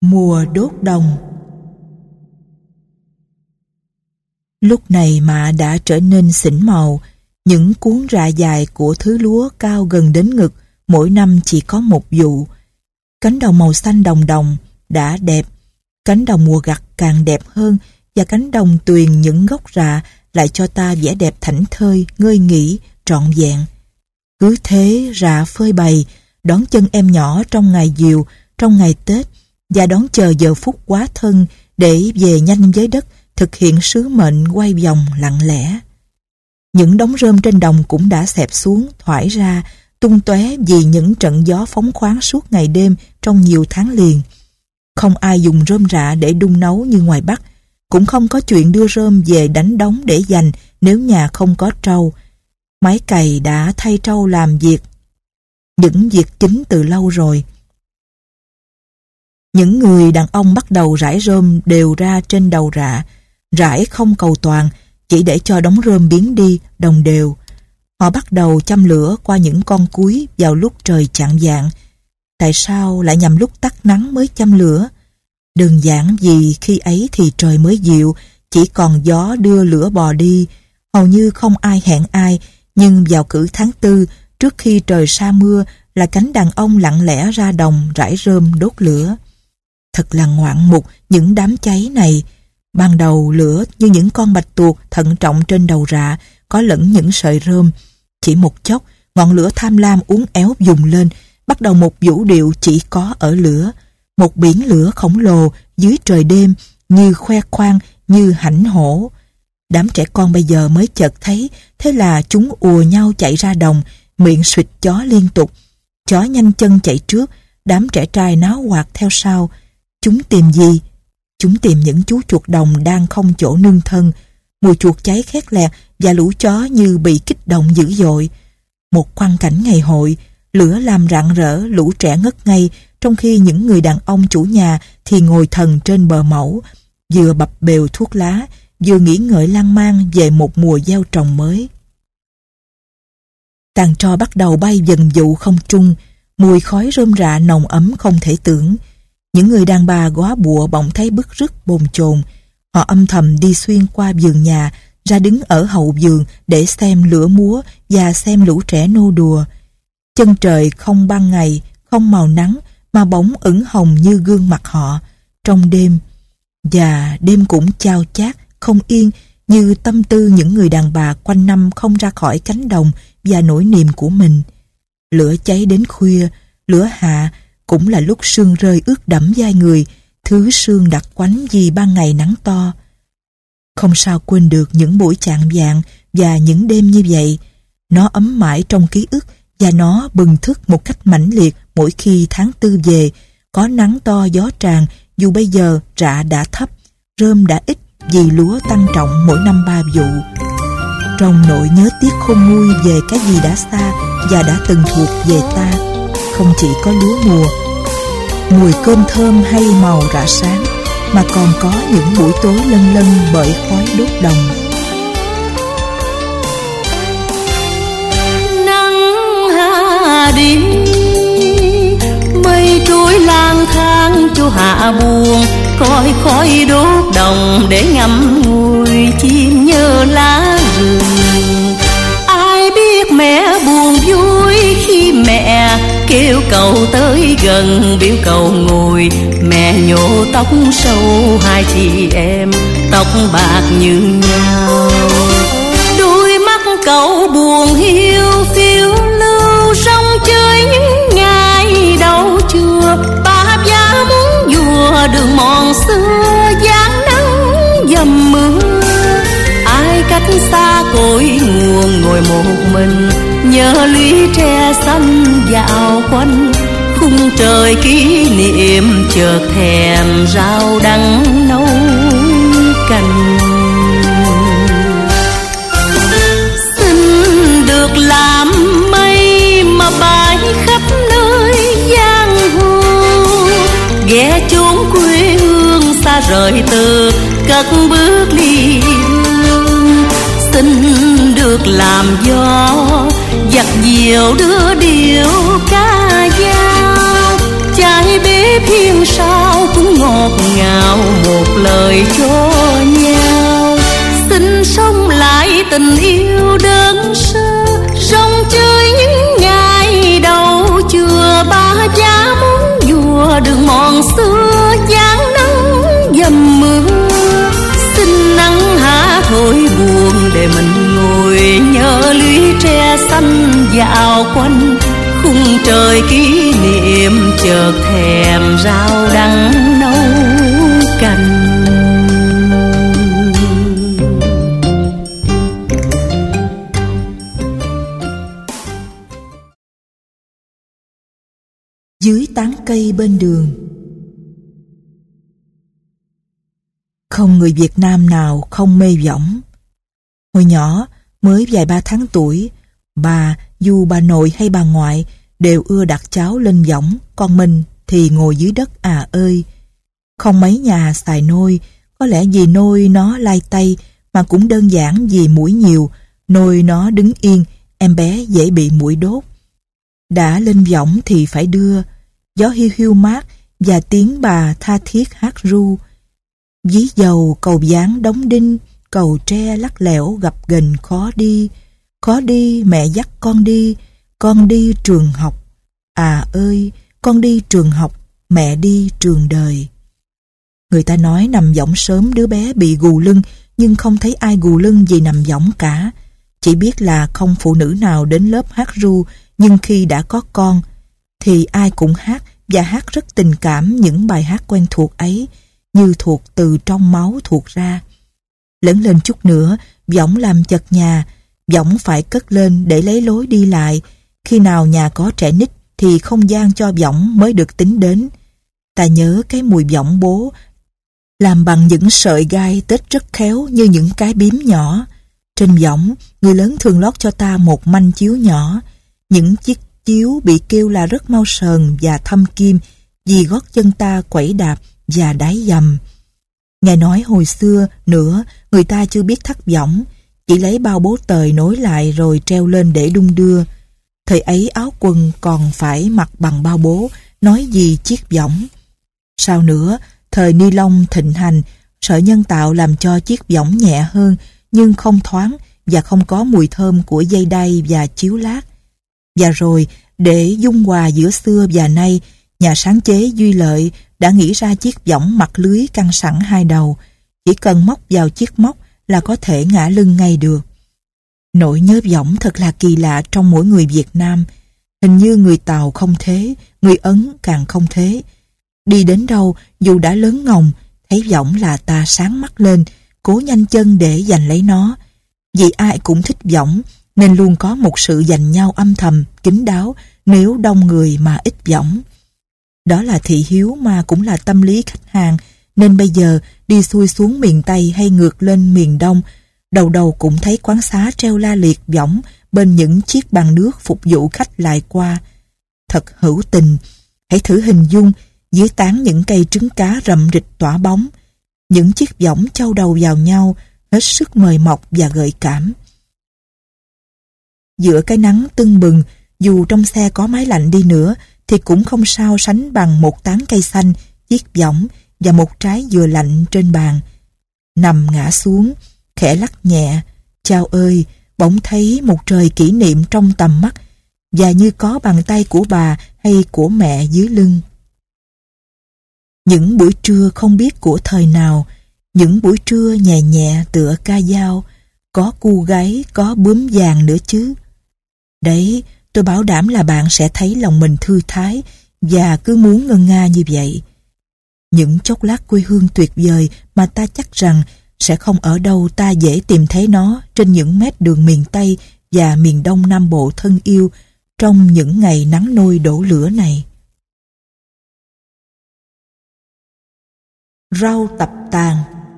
Mùa đốt đồng. Lúc này mạ đã trở nên xỉn màu, những cuốn rạ dài của thứ lúa cao gần đến ngực, mỗi năm chỉ có một vụ. Cánh đồng màu xanh đồng đồng đã đẹp, cánh đồng mùa gặt càng đẹp hơn, và cánh đồng tuyền những gốc rạ lại cho ta vẻ đẹp thảnh thơi, ngơi nghỉ, trọn vẹn. Cứ thế rạ phơi bày, đón chân em nhỏ trong ngày diều, trong ngày Tết, và đón chờ giờ phút quá thân để về nhanh với đất, thực hiện sứ mệnh quay vòng lặng lẽ. Những đống rơm trên đồng cũng đã xẹp xuống, thoải ra, tung tóe vì những trận gió phóng khoáng suốt ngày đêm trong nhiều tháng liền. Không ai dùng rơm rạ để đun nấu như ngoài Bắc, cũng không có chuyện đưa rơm về đánh đống để dành nếu nhà không có trâu. Máy cày đã thay trâu làm những việc chính từ lâu rồi. Những người đàn ông bắt đầu rải rơm đều ra trên đầu rạ, rải không cầu toàn, chỉ để cho đống rơm biến đi đồng đều. Họ bắt đầu châm lửa qua những con cúi vào lúc trời chạng vạng. Tại sao lại nhằm lúc tắt nắng mới châm lửa? Đơn giản vì khi ấy thì trời mới dịu, chỉ còn gió đưa lửa bò đi. Hầu như không ai hẹn ai, nhưng vào cử tháng 4, trước khi trời sa mưa, là cánh đàn ông lặng lẽ ra đồng rải rơm đốt lửa. Thật là ngoạn mục những đám cháy này. Ban đầu lửa như những con bạch tuộc thận trọng trên đầu rạ, có lẫn những sợi rơm. Chỉ một chốc, ngọn lửa tham lam uốn éo vùng lên, bắt đầu một vũ điệu chỉ có ở lửa. Một biển lửa khổng lồ dưới trời đêm, như khoe khoang, như hãnh hổ. Đám trẻ con bây giờ mới chợt thấy, thế là chúng ùa nhau chạy ra đồng, miệng suỵt chó liên tục. Chó nhanh chân chạy trước, đám trẻ trai náo hoạt theo sau. Chúng tìm gì? Chúng tìm những chú chuột đồng đang không chỗ nương thân. Mùi chuột cháy khét lẹt và lũ chó như bị kích động dữ dội. Một quang cảnh ngày hội, lửa làm rạng rỡ, lũ trẻ ngất ngây, trong khi những người đàn ông chủ nhà thì ngồi thần trên bờ mẫu, vừa bập bèo thuốc lá, vừa nghĩ ngợi lan man về một mùa gieo trồng mới. Tàn tro bắt đầu bay dần dụ không trung, mùi khói rơm rạ nồng ấm không thể tưởng. Những người đàn bà góa bụa bỗng thấy bứt rứt bồn chồn. Họ âm thầm đi xuyên qua vườn nhà, ra đứng ở hậu vườn để xem lửa múa và xem lũ trẻ nô đùa. Chân trời không ban ngày, không màu nắng, mà bỗng ửng hồng như gương mặt họ trong đêm. Và đêm cũng chao chát, không yên, như tâm tư những người đàn bà quanh năm không ra khỏi cánh đồng và nỗi niềm của mình. Lửa cháy đến khuya, lửa hạ cũng là lúc sương rơi ướt đẫm vai người, thứ sương đặc quánh vì ban ngày nắng to. Không sao quên được những buổi chạng vạng và những đêm như vậy. Nó ấm mãi trong ký ức và nó bừng thức một cách mãnh liệt mỗi khi tháng 4 về, có nắng to gió tràn, dù bây giờ rạ đã thấp, rơm đã ít vì lúa tăng trọng mỗi năm 3 vụ. Trong nỗi nhớ tiếc khôn nguôi về cái gì đã xa và đã từng thuộc về ta, không chỉ có lúa mùa, mùi cơm thơm hay màu rạ sáng, mà còn có những buổi tối lân lân bởi khói đốt đồng. Nắng hạ đi, mây trôi lang thang cho hạ buồn, coi khói đốt đồng để ngắm ngùi chim nhớ lá rừng. Ai biết mẹ buồn vui khi mẹ kêu cậu tới gần, biểu cậu ngồi. Mẹ nhổ tóc sâu hai chị em, tóc bạc như nhau. Đôi mắt cậu buồn hiu phiêu lưu, rong chơi những ngày đầu trưa. Ba giá muốn vùa đường mòn xưa, dáng nắng dầm mưa. Ai cách xa cội nguồn ngồi một mình, nhớ lũy tre xanh dạo quanh. Khung trời kỷ niệm chợt thèm rau đắng nấu canh. Xin được làm mây mà bay khắp nơi giang hồ, ghé chốn quê hương xa rời từ cất bước ly hương. Xin được làm gió giặt diều đưa điệu ca dao, trái bếp hiên sao cũng tình yêu đơn sơ, rong chơi những ngày đầu chùa ba cha muốn vùa đường mòn xưa dáng nắng dầm mưa. Xin nắng há thôi buồn để mình ngồi nhớ lũy tre xanh dạo quanh khung trời kỷ niệm, chợt thèm rau đắng nấu canh. Dưới tán cây bên đường. Không người Việt Nam nào không mê võng. Hồi nhỏ, mới vài ba tháng tuổi, bà, dù bà nội hay bà ngoại, đều ưa đặt cháu lên võng, còn mình thì ngồi dưới đất à ơi. Không mấy nhà xài nôi, có lẽ vì nôi nó lai tay, mà cũng đơn giản vì muỗi nhiều, nôi nó đứng yên, em bé dễ bị muỗi đốt. Đã lên võng thì phải đưa, gió hiu hiu mát và tiếng bà tha thiết hát ru. Dí dầu cầu dáng đóng đinh, cầu tre lắc lẻo gập ghềnh khó đi mẹ dắt con đi trường học. À ơi, con đi trường học, mẹ đi trường đời. Người ta nói nằm võng sớm đứa bé bị gù lưng, nhưng không thấy ai gù lưng vì nằm võng cả. Chỉ biết là không phụ nữ nào đến lớp hát ru, nhưng khi đã có con thì ai cũng hát, và hát rất tình cảm những bài hát quen thuộc ấy, như thuộc từ trong máu thuộc ra. Lớn lên chút nữa, võng làm chật nhà, võng phải cất lên để lấy lối đi lại. Khi nào nhà có trẻ nít thì không gian cho võng mới được tính đến. Ta nhớ cái mùi võng bố làm bằng những sợi gai tết rất khéo như những cái bím nhỏ. Trên võng, người lớn thường lót cho ta một manh chiếu nhỏ. Những chiếc chiếu bị kêu là rất mau sờn và thâm kim vì gót chân ta quẩy đạp và đáy dầm. Nghe nói hồi xưa nữa, người ta chưa biết thắt võng, chỉ lấy bao bố tời nối lại rồi treo lên để đung đưa. Thời ấy áo quần còn phải mặc bằng bao bố, nói gì chiếc võng. Sau nữa, thời ni lông thịnh hành, sợi nhân tạo làm cho chiếc võng nhẹ hơn, nhưng không thoáng và không có mùi thơm của dây đay và chiếu lát. Và rồi, để dung hòa giữa xưa và nay, nhà sáng chế Duy Lợi đã nghĩ ra chiếc võng mặt lưới căng sẵn hai đầu, chỉ cần móc vào chiếc móc là có thể ngả lưng ngay được. Nỗi nhớ võng thật là kỳ lạ trong mỗi người Việt Nam. Hình như người Tàu không thế, người Ấn càng không thế. Đi đến đâu, dù đã lớn ngồng, thấy võng là ta sáng mắt lên, cố nhanh chân để giành lấy nó. Vì ai cũng thích võng, nên luôn có một sự giành nhau âm thầm, kín đáo nếu đông người mà ít võng. Đó là thị hiếu mà cũng là tâm lý khách hàng, nên bây giờ đi xuôi xuống miền Tây hay ngược lên miền Đông, đầu đầu cũng thấy quán xá treo la liệt võng bên những chiếc bàn nước phục vụ khách lại qua. Thật hữu tình, hãy thử hình dung dưới tán những cây trứng cá rậm rịch tỏa bóng, những chiếc võng châu đầu vào nhau, hết sức mời mọc và gợi cảm. Giữa cái nắng tưng bừng, dù trong xe có máy lạnh đi nữa, thì cũng không sao sánh bằng một tán cây xanh, chiếc võng và một trái dừa lạnh trên bàn. Nằm ngã xuống, khẽ lắc nhẹ, chao ơi, bỗng thấy một trời kỷ niệm trong tầm mắt, và như có bàn tay của bà hay của mẹ dưới lưng. Những buổi trưa không biết của thời nào, những buổi trưa nhẹ nhẹ tựa ca dao, có cu gáy, có bướm vàng nữa chứ. Đấy, tôi bảo đảm là bạn sẽ thấy lòng mình thư thái và cứ muốn ngân nga như vậy. Những chốc lát quê hương tuyệt vời mà ta chắc rằng sẽ không ở đâu ta dễ tìm thấy nó trên những mét đường miền Tây và miền Đông Nam Bộ thân yêu trong những ngày nắng nôi đổ lửa này. Rau tập tàn.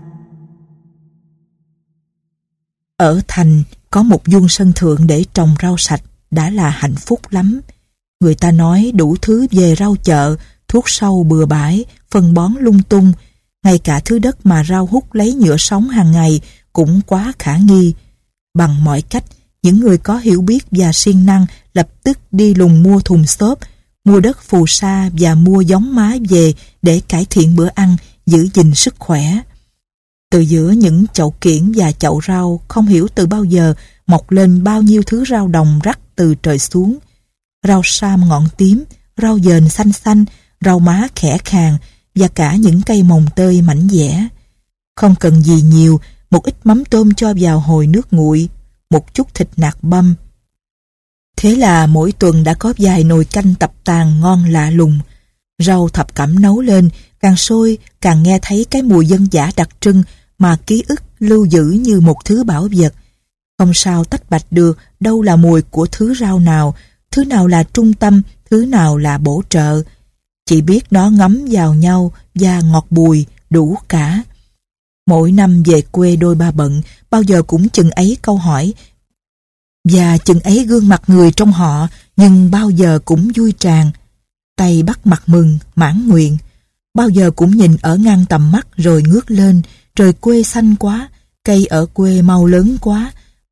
Ở thành có một vuông sân thượng để trồng rau sạch đã là hạnh phúc lắm. Người ta nói đủ thứ về rau chợ, thuốc sâu bừa bãi, phân bón lung tung, ngay cả thứ đất mà rau hút lấy nhựa sống hàng ngày cũng quá khả nghi. Bằng mọi cách, những người có hiểu biết và siêng năng lập tức đi lùng mua thùng xốp, mua đất phù sa và mua giống má về để cải thiện bữa ăn, giữ gìn sức khỏe. Từ giữa những chậu kiển và chậu rau không hiểu từ bao giờ mọc lên bao nhiêu thứ rau đồng rắc từ trời xuống. Rau sam ngọn tím, rau dền xanh xanh, rau má khẽ khàng và cả những cây mồng tơi mảnh dẻ. Không cần gì nhiều, một ít mắm tôm cho vào hồi nước nguội, một chút thịt nạc băm. Thế là mỗi tuần đã có vài nồi canh tập tàn ngon lạ lùng. Rau thập cẩm nấu lên, càng sôi càng nghe thấy cái mùi dân dã đặc trưng mà ký ức lưu giữ như một thứ bảo vật. Không sao tách bạch được đâu là mùi của thứ rau nào, thứ nào là trung tâm, thứ nào là bổ trợ. Chỉ biết nó ngấm vào nhau và ngọt bùi đủ cả. Mỗi năm về quê đôi ba bận, bao giờ cũng chừng ấy câu hỏi và chừng ấy gương mặt người trong họ, nhưng bao giờ cũng vui tràn. Tay bắt mặt mừng, mãn nguyện. Bao giờ cũng nhìn ở ngang tầm mắt rồi ngước lên, trời quê xanh quá, cây ở quê mau lớn quá.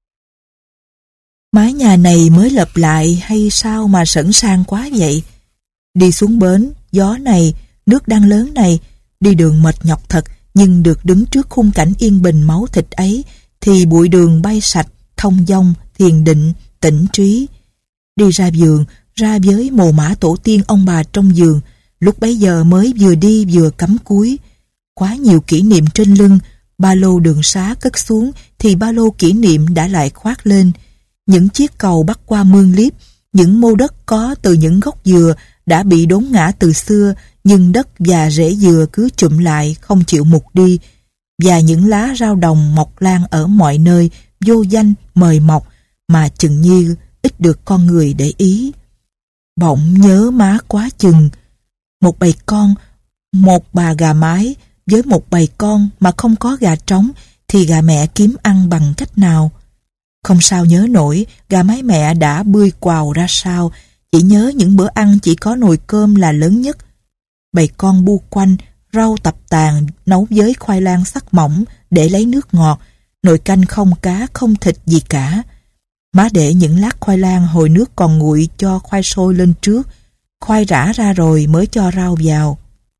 Mái nhà này mới lập lại hay sao mà sẵn sàng quá vậy? Đi xuống bến, gió này, nước đang lớn này, đi đường mệt nhọc thật, nhưng được đứng trước khung cảnh yên bình máu thịt ấy, thì bụi đường bay sạch, thông dong, thiền định, tĩnh trí. Đi ra vườn, ra với mồ mả tổ tiên ông bà trong vườn, lúc bấy giờ mới vừa đi vừa cắm cúi. Quá nhiều kỷ niệm trên lưng, ba lô đường xá cất xuống thì ba lô kỷ niệm đã lại khoác lên. Những chiếc cầu bắc qua mương liếp, những mô đất có từ những gốc dừa đã bị đốn ngã từ xưa, nhưng đất và rễ dừa cứ chụm lại không chịu mục đi, và những lá rau đồng mọc lan ở mọi nơi, vô danh mời mọc mà chừng như ít được con người để ý. Bỗng nhớ má quá chừng. Một bầy con, một bà gà mái với một bầy con mà không có gà trống thì gà mẹ kiếm ăn bằng cách nào? Không sao nhớ nổi gà mái mẹ đã bươi quào ra sao, chỉ nhớ những bữa ăn chỉ có nồi cơm là lớn nhất. Bầy con bu quanh, rau tập tàn nấu với khoai lang sắc mỏng để lấy nước ngọt, nồi canh không cá không thịt gì cả. Má để những lát khoai lang hồi nước còn nguội cho khoai sôi lên trước, khoai rã ra rồi mới cho rau vào.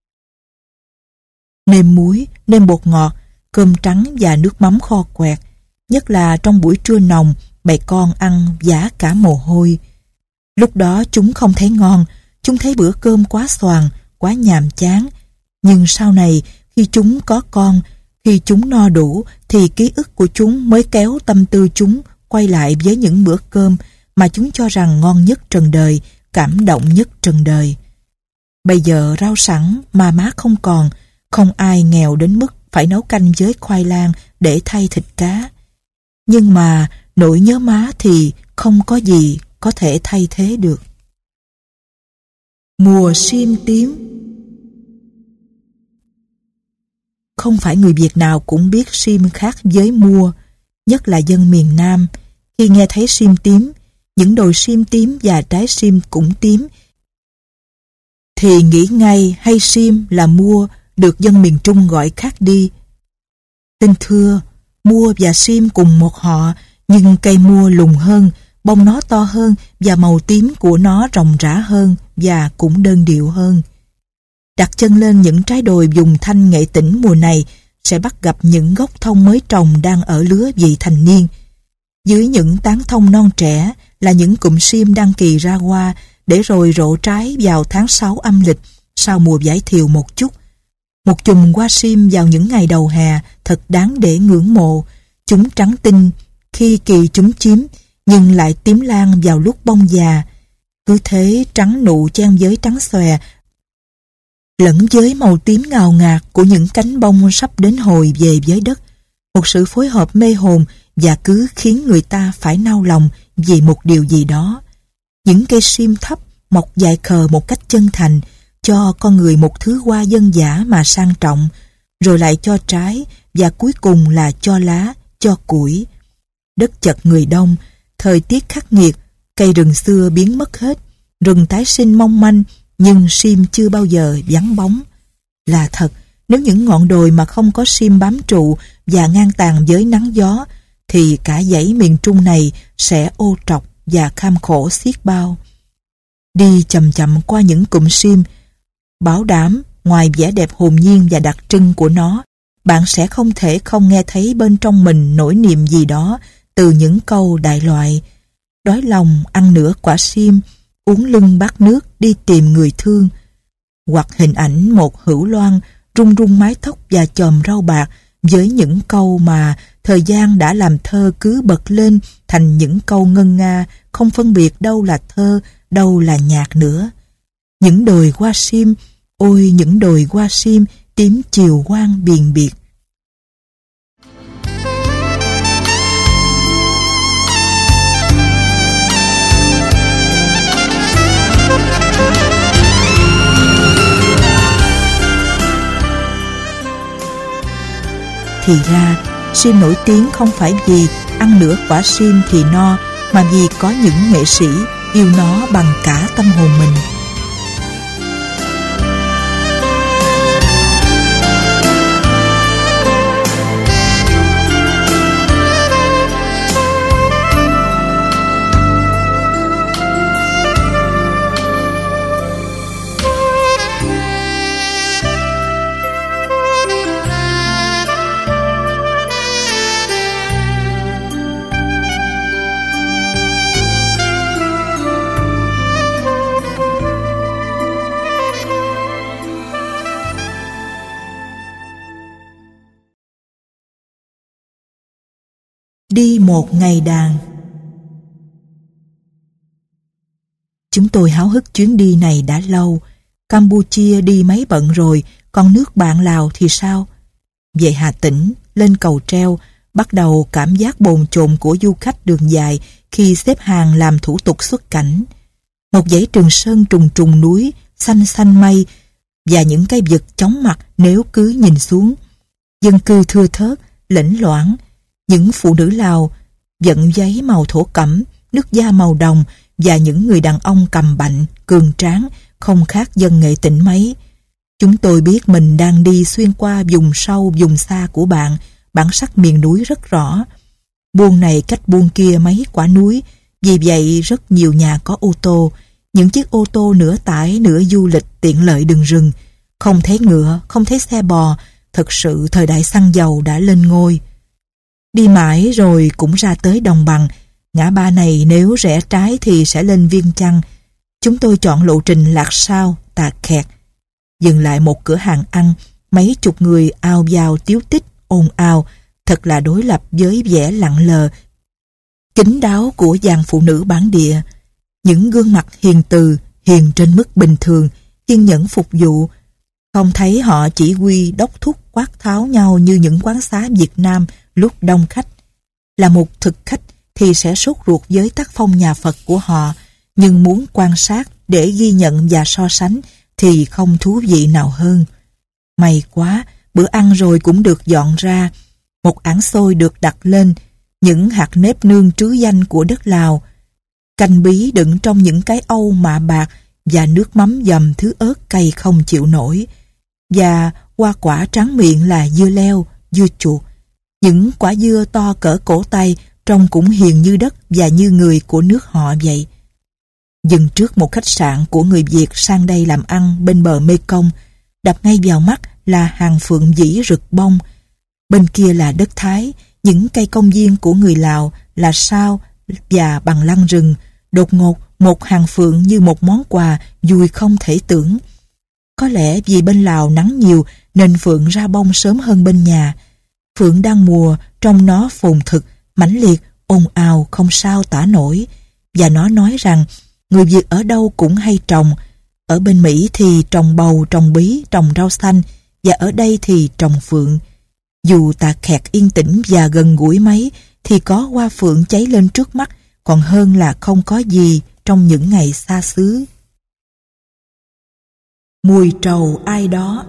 Nêm muối, nêm bột ngọt, cơm trắng và nước mắm kho quẹt. Nhất là trong buổi trưa nồng, bầy con ăn vã cả mồ hôi. Lúc đó chúng không thấy ngon, chúng thấy bữa cơm quá xoàng, quá nhàm chán. Nhưng sau này, khi chúng có con, khi chúng no đủ, thì ký ức của chúng mới kéo tâm tư chúng quay lại với những bữa cơm mà chúng cho rằng ngon nhất trần đời, cảm động nhất trần đời. Bây giờ rau sẵn mà má không còn, không ai nghèo đến mức phải nấu canh với khoai lang để thay thịt cá. Nhưng mà nỗi nhớ má thì không có gì có thể thay thế được. Mùa sim tím. Không phải người Việt nào cũng biết sim khác với mua, nhất là dân miền Nam. Khi nghe thấy sim tím, những đồi sim tím và trái sim cũng tím, thì nghĩ ngay hay sim là mua được dân miền Trung gọi khác đi. Xin thưa, mua và sim cùng một họ, nhưng cây mua lùn hơn, bông nó to hơn và màu tím của nó ròng rã hơn và cũng đơn điệu hơn. Đặt chân lên những trái đồi vùng Thanh Nghệ Tĩnh mùa này sẽ bắt gặp những gốc thông mới trồng đang ở lứa vị thành niên. Dưới những tán thông non trẻ là những cụm sim đăng kỳ ra hoa để rồi rộ trái vào tháng 6 âm lịch sau mùa vải thiều một chút. Một chùm hoa sim vào những ngày đầu hè thật đáng để ngưỡng mộ. Chúng trắng tinh khi kỳ chúng chín, nhưng lại tím lan vào lúc bông già. Cứ thế trắng nụ chen với trắng xòe, lẫn với màu tím ngào ngạt của những cánh bông sắp đến hồi về với đất. Một sự phối hợp mê hồn và cứ khiến người ta phải nao lòng vì một điều gì đó. Những cây sim thấp mọc dài khờ một cách chân thành, cho con người một thứ hoa dân dã mà sang trọng, rồi lại cho trái và cuối cùng là cho lá, cho củi. Đất chật người đông, thời tiết khắc nghiệt, cây rừng xưa biến mất hết, rừng tái sinh mong manh, nhưng sim chưa bao giờ vắng bóng. Là thật, nếu những ngọn đồi mà không có sim bám trụ và ngang tàn với nắng gió, thì cả dãy miền Trung này sẽ ô trọc và kham khổ xiết bao. Đi chậm chậm qua những cụm sim, bảo đảm ngoài vẻ đẹp hồn nhiên và đặc trưng của nó, bạn sẽ không thể không nghe thấy bên trong mình nỗi niềm gì đó từ những câu đại loại: đói lòng ăn nửa quả sim, uống lưng bát nước đi tìm người thương. Hoặc hình ảnh một Hữu Loan rung rung mái tóc và chòm rau bạc với những câu mà thời gian đã làm thơ cứ bật lên thành những câu ngân nga, không phân biệt đâu là thơ, đâu là nhạc nữa. Những đồi hoa sim, ôi những đồi hoa sim, tím chiều quang biền biệt. Thì ra, sim nổi tiếng không phải vì ăn nửa quả sim thì no, mà vì có những nghệ sĩ yêu nó bằng cả tâm hồn mình. Đi một ngày đàn. Chúng tôi háo hức chuyến đi này đã lâu. Campuchia đi mấy bận rồi, còn nước bạn Lào thì sao? Về Hà Tĩnh, lên cầu treo, bắt đầu cảm giác bồn chồn của du khách đường dài khi xếp hàng làm thủ tục xuất cảnh. Một dãy Trường Sơn trùng trùng núi, xanh xanh mây và những cây vực chóng mặt nếu cứ nhìn xuống. Dân cư thưa thớt, lẫn loãng. Những phụ nữ Lào vận giấy màu thổ cẩm, nước da màu đồng và những người đàn ông cầm bạnh, cường tráng, không khác dân Nghệ Tĩnh mấy. Chúng tôi biết mình đang đi xuyên qua vùng sâu, vùng xa của bạn, bản sắc miền núi rất rõ. Buôn này cách buôn kia mấy quả núi, vì vậy rất nhiều nhà có ô tô, những chiếc ô tô nửa tải nửa du lịch tiện lợi đường rừng. Không thấy ngựa, không thấy xe bò, thật sự thời đại xăng dầu đã lên ngôi. Đi mãi rồi cũng ra tới đồng bằng. Ngã ba này nếu rẽ trái thì sẽ lên Viêng Chăn. Chúng tôi chọn lộ trình Lạc Sao, Tà Khẹt. Dừng lại một cửa hàng ăn, mấy chục người ào vào tíu tít, ồn ào, thật là đối lập với vẻ lặng lờ, kín đáo của dàn phụ nữ bản địa. Những gương mặt hiền từ, hiền trên mức bình thường, kiên nhẫn phục vụ. Không thấy họ chỉ huy đốc thúc quát tháo nhau như những quán xá Việt Nam lúc đông khách. Là một thực khách thì sẽ sốt ruột với tác phong nhà Phật của họ, nhưng muốn quan sát để ghi nhận và so sánh thì không thú vị nào hơn. May quá, bữa ăn rồi cũng được dọn ra. Một ảng xôi được đặt lên, những hạt nếp nương trứ danh của đất Lào. Canh bí đựng trong những cái âu mạ bạc và nước mắm dầm thứ ớt cay không chịu nổi. Và hoa quả tráng miệng là dưa leo, dưa chuột. Những quả dưa to cỡ cổ tay trông cũng hiền như đất và như người của nước họ vậy. Dừng trước một khách sạn của người Việt sang đây làm ăn bên bờ Mekong, đập ngay vào mắt là hàng phượng vĩ rực bông. Bên kia là đất Thái, những cây công viên của người Lào là sao và bằng lăng rừng. Đột ngột một hàng phượng như một món quà vui không thể tưởng. Có lẽ vì bên Lào nắng nhiều nên phượng ra bông sớm hơn bên nhà. Phượng đang mùa, trong nó phồn thực, mãnh liệt, ồn ào không sao tả nổi. Và nó nói rằng người Việt ở đâu cũng hay trồng. Ở bên Mỹ thì trồng bầu, trồng bí, trồng rau xanh, và ở đây thì trồng phượng. Dù Tà Khẹt yên tĩnh và gần gũi mấy thì có hoa phượng cháy lên trước mắt, còn hơn là không có gì trong những ngày xa xứ. Mùi trầu ai đó.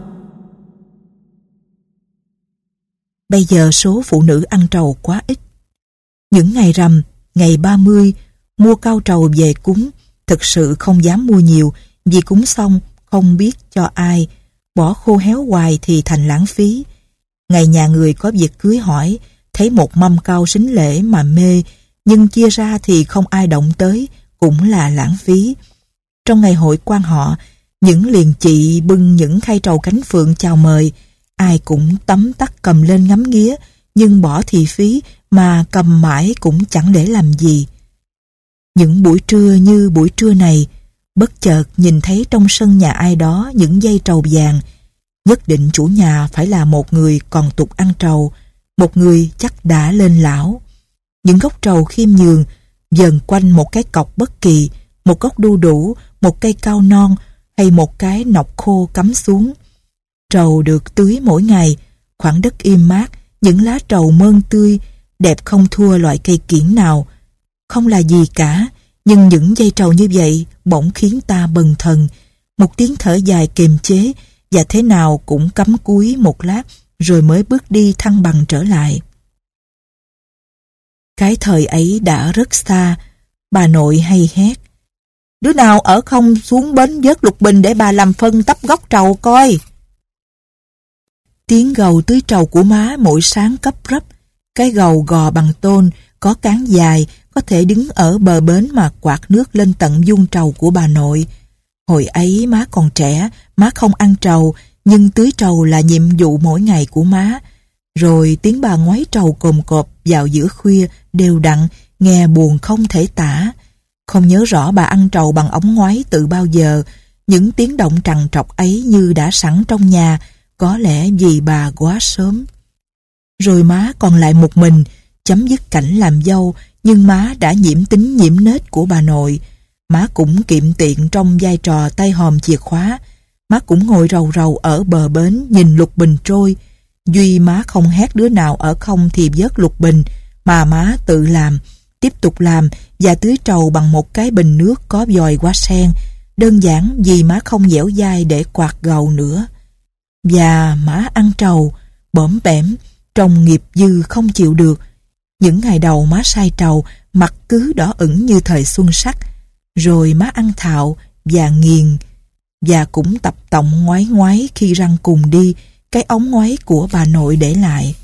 Bây giờ số phụ nữ ăn trầu quá ít. Những ngày rằm, ngày 30, mua cao trầu về cúng, thực sự không dám mua nhiều, vì cúng xong không biết cho ai, bỏ khô héo hoài thì thành lãng phí. Ngày nhà người có việc cưới hỏi, thấy một mâm cao sính lễ mà mê, nhưng chia ra thì không ai động tới, cũng là lãng phí. Trong ngày hội quan họ, những liền chị bưng những khay trầu cánh phượng chào mời, Ai cũng tấm tắc cầm lên ngắm nghía, nhưng bỏ thì phí, mà cầm mãi cũng chẳng để làm gì. Những buổi trưa như buổi trưa này, bất chợt nhìn thấy trong sân nhà ai đó những dây trầu vàng. Nhất định chủ nhà phải là một người còn tục ăn trầu, một người chắc đã lên lão. Những gốc trầu khiêm nhường vờn quanh một cái cọc bất kỳ, một gốc đu đủ, một cây cao non hay một cái nọc khô cắm xuống. Trầu được tưới mỗi ngày, khoảng đất im mát, những lá trầu mơn tươi, đẹp không thua loại cây kiểng nào. Không là gì cả, nhưng những dây trầu như vậy bỗng khiến ta bần thần. Một tiếng thở dài kiềm chế, và thế nào cũng cắm cúi một lát rồi mới bước đi thăng bằng trở lại. Cái thời ấy đã rất xa, bà nội hay hét: "Đứa nào ở không xuống bến vớt lục bình để bà làm phân tấp gốc trầu coi." Tiếng gầu tưới trầu của má mỗi sáng cấp rấp. Cái gầu gò bằng tôn, có cán dài, có thể đứng ở bờ bến mà quạt nước lên tận vuông trầu của bà nội. Hồi ấy má còn trẻ, má không ăn trầu, nhưng tưới trầu là nhiệm vụ mỗi ngày của má. Rồi tiếng bà ngoáy trầu cồm cộp vào giữa khuya, đều đặn, nghe buồn không thể tả. Không nhớ rõ bà ăn trầu bằng ống ngoáy từ bao giờ, những tiếng động trằn trọc ấy như đã sẵn trong nhà, có lẽ vì bà quá sớm. Rồi má còn lại một mình, chấm dứt cảnh làm dâu, nhưng má đã nhiễm tính nhiễm nết của bà nội. Má cũng kiệm tiện trong vai trò tay hòm chìa khóa. Má cũng ngồi rầu rầu ở bờ bến nhìn lục bình trôi. Duy má không hét đứa nào ở không thì vớt lục bình, mà má tự làm, tiếp tục làm và tưới trầu bằng một cái bình nước có vòi hoa sen, đơn giản vì má không dẻo dai để quạt gầu nữa. Và má ăn trầu, bõm bẻm, trông nghiệp dư không chịu được. Những ngày đầu má sai trầu, mặt cứ đỏ ửng như thời xuân sắc. Rồi má ăn thạo và nghiền, và cũng tập tọng ngoáy ngoáy khi răng cùng đi, cái ống ngoáy của bà nội để lại.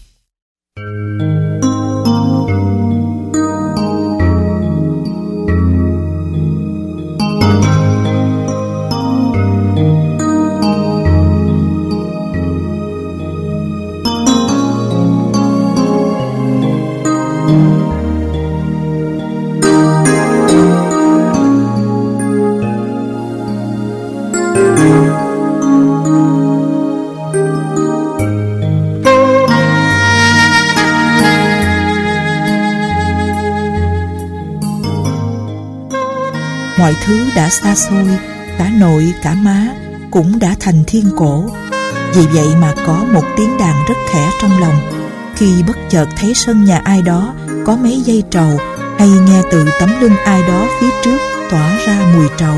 Mọi thứ đã xa xôi, cả nội cả má cũng đã thành thiên cổ. Vì vậy mà có một tiếng đàn rất khẽ trong lòng khi bất chợt thấy sân nhà ai đó có mấy dây trầu, hay nghe từ tấm lưng ai đó phía trước tỏa ra mùi trầu.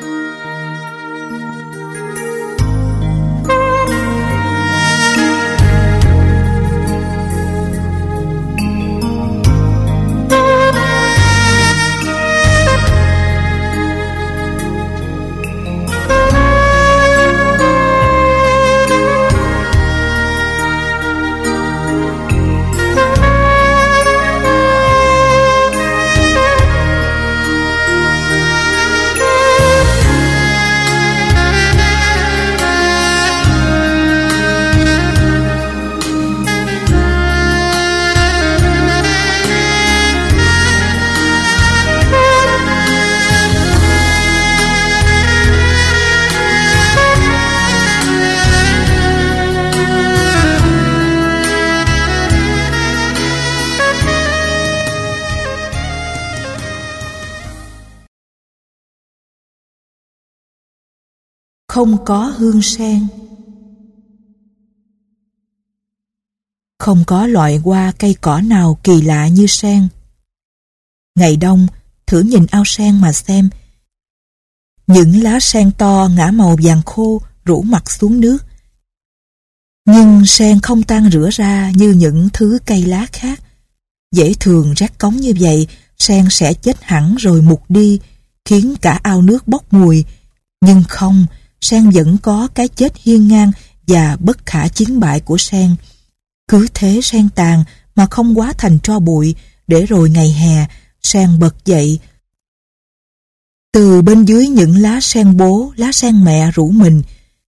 Không có hương sen. Không có loại hoa cây cỏ nào kỳ lạ như sen. Ngày đông, thử nhìn ao sen mà xem. Những lá sen to ngả màu vàng khô rũ mặt xuống nước. Nhưng sen không tan rửa ra như những thứ cây lá khác. Dễ thường rác cống như vậy, sen sẽ chết hẳn rồi mục đi, khiến cả ao nước bốc mùi. Nhưng không, sen vẫn có cái chết hiên ngang và bất khả chiến bại của sen. Cứ thế sen tàn mà không hóa thành tro bụi, để rồi ngày hè sen bật dậy. Từ bên dưới những lá sen bố, lá sen mẹ rủ mình,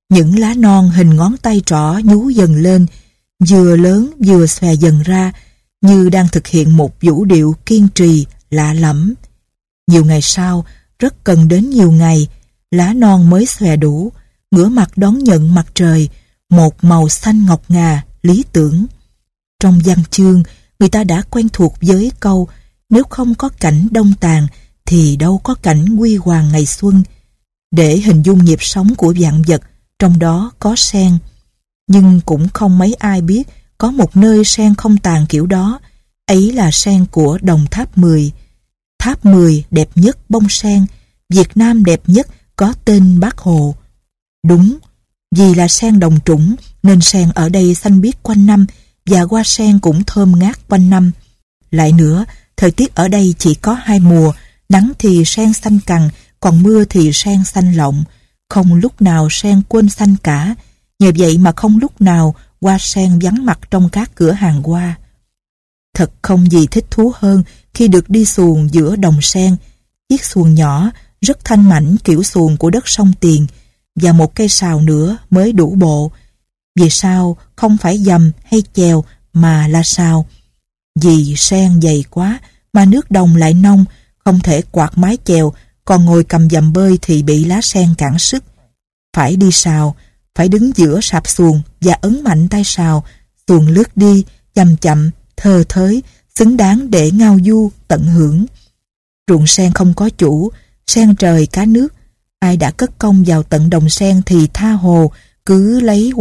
Những lá non hình ngón tay trỏ nhú dần lên, vừa lớn vừa xòe dần ra, như đang thực hiện một vũ điệu kiên trì, lạ lẫm. Nhiều ngày sau, rất cần đến nhiều ngày, lá non mới xòe đủ, ngửa mặt đón nhận mặt trời, một màu xanh ngọc ngà, lý tưởng. Trong văn chương, người ta đã quen thuộc với câu nếu không có cảnh đông tàn thì đâu có cảnh huy hoàng ngày xuân, để hình dung nhịp sống của vạn vật, trong đó có sen. Nhưng cũng không mấy ai biết có một nơi sen không tàn kiểu đó, ấy là sen của Đồng Tháp 10. Tháp 10 đẹp nhất bông sen, Việt Nam đẹp nhất có tên Bác Hồ. Đúng, vì là sen đồng trũng nên sen ở đây xanh biếc quanh năm và hoa sen cũng thơm ngát quanh năm. Lại nữa, thời tiết ở đây chỉ có 2 mùa, nắng thì sen xanh cằn, còn mưa thì sen xanh lộng, không lúc nào sen quên xanh cả. Nhờ vậy mà không lúc nào hoa sen vắng mặt trong các cửa hàng hoa. Thật không gì thích thú hơn khi được đi xuồng giữa đồng sen, chiếc xuồng nhỏ, rất thanh mảnh kiểu xuồng của đất sông Tiền, và một cây sào nữa mới đủ bộ. Vì sao không phải dầm hay chèo mà là sào? Vì sen dày quá mà nước đồng lại nông, không thể quạt mái chèo, còn ngồi cầm dầm bơi thì bị lá sen cản sức. Phải đi sào, phải đứng giữa sạp xuồng và ấn mạnh tay sào, xuồng lướt đi, chậm chậm, thơ thới, xứng đáng để ngao du, tận hưởng. Ruộng sen không có chủ, sen trời cá nước. Ai đã cất công vào tận đồng sen thì tha hồ, cứ lấy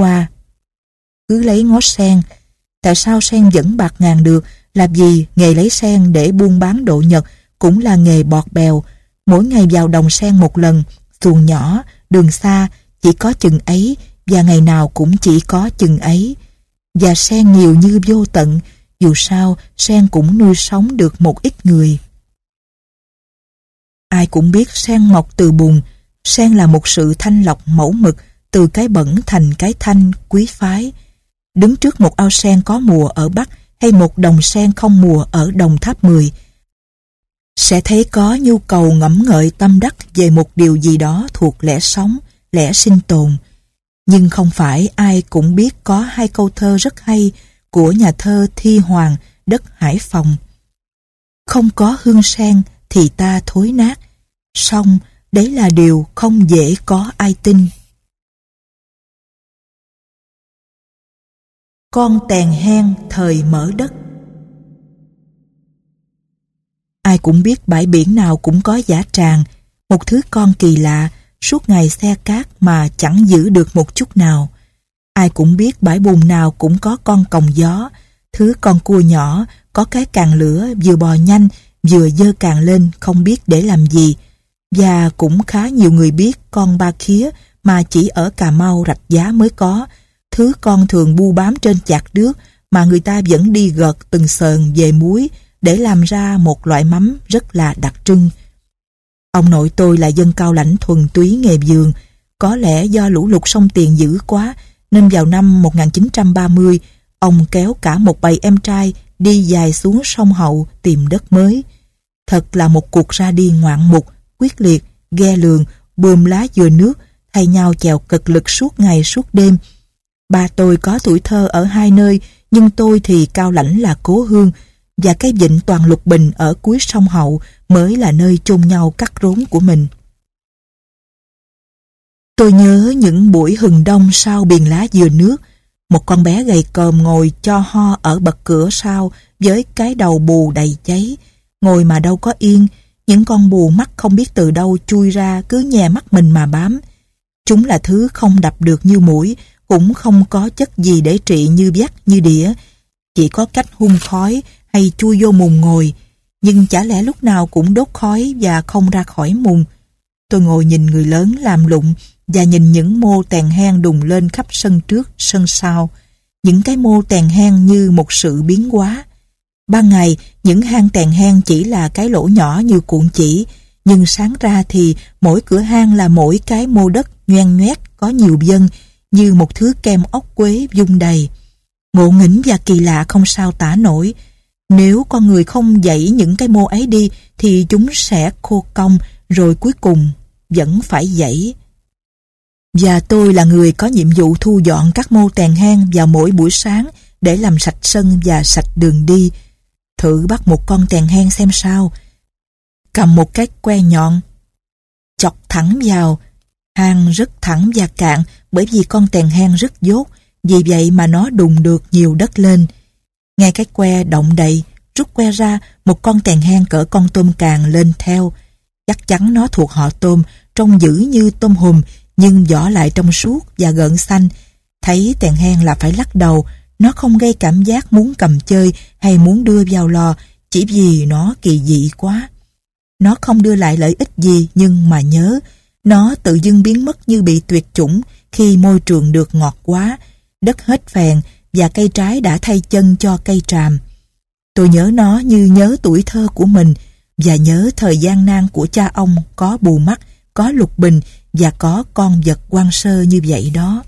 ngó sen. Tại sao sen vẫn bạc ngàn được? Là vì nghề lấy sen để buôn bán độ nhật cũng là nghề bọt bèo. Mỗi ngày vào đồng sen một lần, xuồng nhỏ, đường xa, chỉ có chừng ấy, và ngày nào cũng chỉ có chừng ấy. Và sen nhiều như vô tận, dù sao sen cũng nuôi sống được một ít người. Ai cũng biết sen mọc từ bùn, sen là một sự thanh lọc mẫu mực, từ cái bẩn thành cái thanh quý phái. Đứng trước một ao sen có mùa ở Bắc hay một đồng sen không mùa ở Đồng Tháp 10, sẽ thấy có nhu cầu ngẫm ngợi tâm đắc về một điều gì đó thuộc lẽ sống, lẽ sinh tồn. Nhưng không phải ai cũng biết có 2 câu thơ rất hay của nhà thơ Thi Hoàng, đất Hải Phòng. Không có hương sen thì ta thối nát, song đấy là điều không dễ có ai tin. Con tèn hen thời mở đất. Ai cũng biết bãi biển nào cũng có dã tràng, một thứ con kỳ lạ, suốt ngày xe cát mà chẳng giữ được một chút nào. Ai cũng biết bãi bùn nào cũng có con còng gió, thứ con cua nhỏ, có cái càng lửa vừa bò nhanh, vừa giơ càng lên không biết để làm gì. Và cũng khá nhiều người biết con ba khía mà chỉ ở Cà Mau Rạch Giá mới có, thứ con thường bu bám trên chạc nước mà người ta vẫn đi gợt từng sờn về muối để làm ra một loại mắm rất là đặc trưng. Ông nội tôi là dân Cao Lãnh thuần túy nghề vườn. Có lẽ do lũ lụt sông Tiền dữ quá nên vào năm 1930 ông kéo cả một bầy em trai đi dài xuống sông Hậu tìm đất mới. Thật là một cuộc ra đi ngoạn mục, quyết liệt, ghe lường, bơm lá dừa nước, thay nhau chèo cực lực suốt ngày suốt đêm. Ba tôi có tuổi thơ ở 2 nơi, nhưng tôi thì Cao Lãnh là cố hương, và cái vịnh Toàn Lục Bình ở cuối sông Hậu mới là nơi chôn nhau cắt rốn của mình. Tôi nhớ những buổi hừng đông sau biền lá dừa nước, một con bé gầy còm ngồi cho ho ở bậc cửa sau với cái đầu bù đầy cháy. Ngồi mà đâu có yên, những con bù mắt không biết từ đâu chui ra cứ nhè mắt mình mà bám. Chúng là thứ không đập được như muỗi, cũng không có chất gì để trị như vắt như đĩa, chỉ có cách hun khói hay chui vô mùng ngồi, nhưng chả lẽ lúc nào cũng đốt khói và không ra khỏi mùng. Tôi ngồi nhìn người lớn làm lụng và nhìn những mô tèn hen đùng lên khắp sân trước, sân sau. Những cái mô tèn hen như một sự biến hóa. Ban ngày, những hang tèn hen chỉ là cái lỗ nhỏ như cuộn chỉ, nhưng sáng ra thì mỗi cửa hang là mỗi cái mô đất nhoen nhoét có nhiều vân, như một thứ kem ốc quế vung đầy. Ngộ nghĩnh và kỳ lạ không sao tả nổi. Nếu con người không dãy những cái mô ấy đi thì chúng sẽ khô cong, rồi cuối cùng vẫn phải dãy. Và tôi là người có nhiệm vụ thu dọn các mô tèn hang vào mỗi buổi sáng để làm sạch sân và sạch đường đi. Thử bắt một con tèn hang xem sao. Cầm một cái que nhọn, chọc thẳng vào. Hang rất thẳng và cạn bởi vì con tèn hang rất dốt, vì vậy mà nó đùng được nhiều đất lên. Ngay cái que động đậy, rút que ra, một con tèn hang cỡ con tôm càng lên theo. Chắc chắn nó thuộc họ tôm, trông dữ như tôm hùm, nhưng vỏ lại trong suốt và gợn xanh. Thấy tèn hang là phải lắc đầu, nó không gây cảm giác muốn cầm chơi hay muốn đưa vào lò, chỉ vì nó kỳ dị quá. Nó không đưa lại lợi ích gì, nhưng mà nhớ, nó tự dưng biến mất như bị tuyệt chủng khi môi trường được ngọt quá, đất hết phèn và cây trái đã thay chân cho cây tràm. Tôi nhớ nó như nhớ tuổi thơ của mình và nhớ thời gian nan của cha ông có bù mắt, có lục bình và có con vật hoang sơ như vậy đó.